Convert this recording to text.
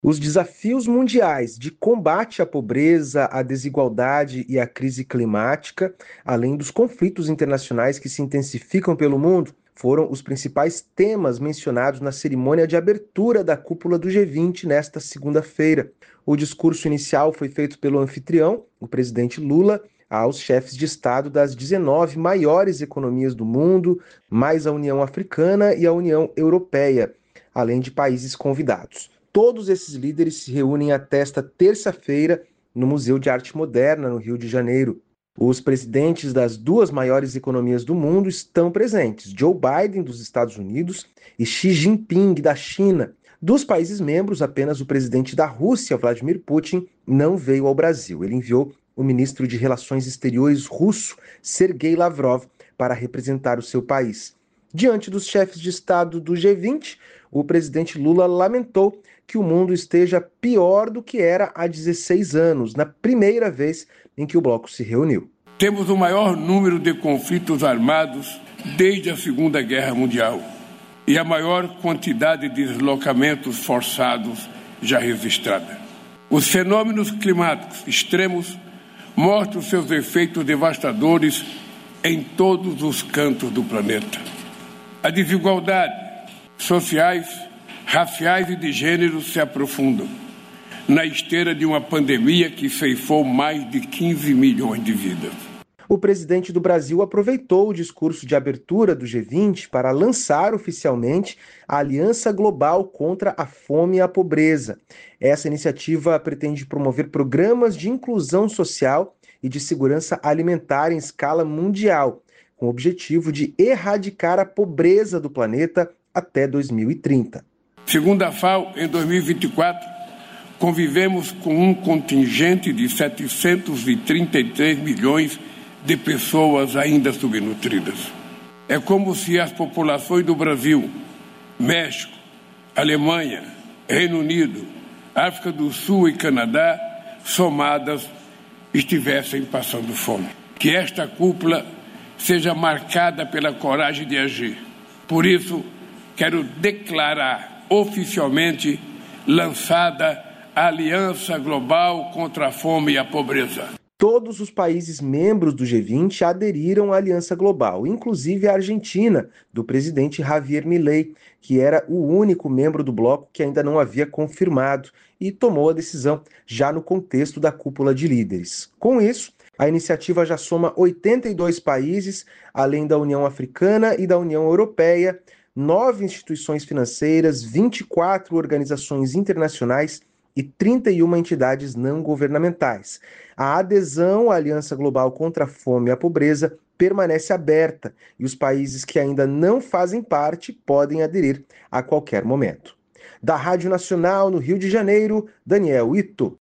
Os desafios mundiais de combate à pobreza, à desigualdade e à crise climática, além dos conflitos internacionais que se intensificam pelo mundo, foram os principais temas mencionados na cerimônia de abertura da cúpula do G20 nesta segunda-feira. O discurso inicial foi feito pelo anfitrião, o presidente Lula, aos chefes de Estado das 19 maiores economias do mundo, mais a União Africana e a União Europeia, além de países convidados. Todos esses líderes se reúnem até esta terça-feira no Museu de Arte Moderna, no Rio de Janeiro. Os presidentes das duas maiores economias do mundo estão presentes: Joe Biden, dos Estados Unidos, e Xi Jinping, da China. Dos países membros, apenas o presidente da Rússia, Vladimir Putin, não veio ao Brasil. Ele enviou o ministro de Relações Exteriores russo, Sergei Lavrov, para representar o seu país. Diante dos chefes de Estado do G20, o presidente Lula lamentou que o mundo esteja pior do que era há 16 anos, na primeira vez em que o bloco se reuniu. Temos o maior número de conflitos armados desde a Segunda Guerra Mundial e a maior quantidade de deslocamentos forçados já registrada. Os fenômenos climáticos extremos mostram seus efeitos devastadores em todos os cantos do planeta. A desigualdade sociais, raciais e de gênero se aprofundam na esteira de uma pandemia que ceifou mais de 15 milhões de vidas. O presidente do Brasil aproveitou o discurso de abertura do G20 para lançar oficialmente a Aliança Global contra a Fome e a Pobreza. Essa iniciativa pretende promover programas de inclusão social e de segurança alimentar em escala mundial, com o objetivo de erradicar a pobreza do planeta até 2030. Segundo a FAO, em 2024, convivemos com um contingente de 733 milhões de pessoas ainda subnutridas. É como se as populações do Brasil, México, Alemanha, Reino Unido, África do Sul e Canadá, somadas, estivessem passando fome. Que esta cúpula seja marcada pela coragem de agir. Por isso, quero declarar oficialmente lançada a Aliança Global contra a Fome e a Pobreza. Todos os países membros do G20 aderiram à Aliança Global, inclusive a Argentina, do presidente Javier Milei, que era o único membro do bloco que ainda não havia confirmado e tomou a decisão já no contexto da cúpula de líderes. Com isso, a iniciativa já soma 82 países, além da União Africana e da União Europeia, 9 instituições financeiras, 24 organizações internacionais e 31 entidades não governamentais. A adesão à Aliança Global contra a Fome e a Pobreza permanece aberta e os países que ainda não fazem parte podem aderir a qualquer momento. Da Rádio Nacional, no Rio de Janeiro, Daniel Ito.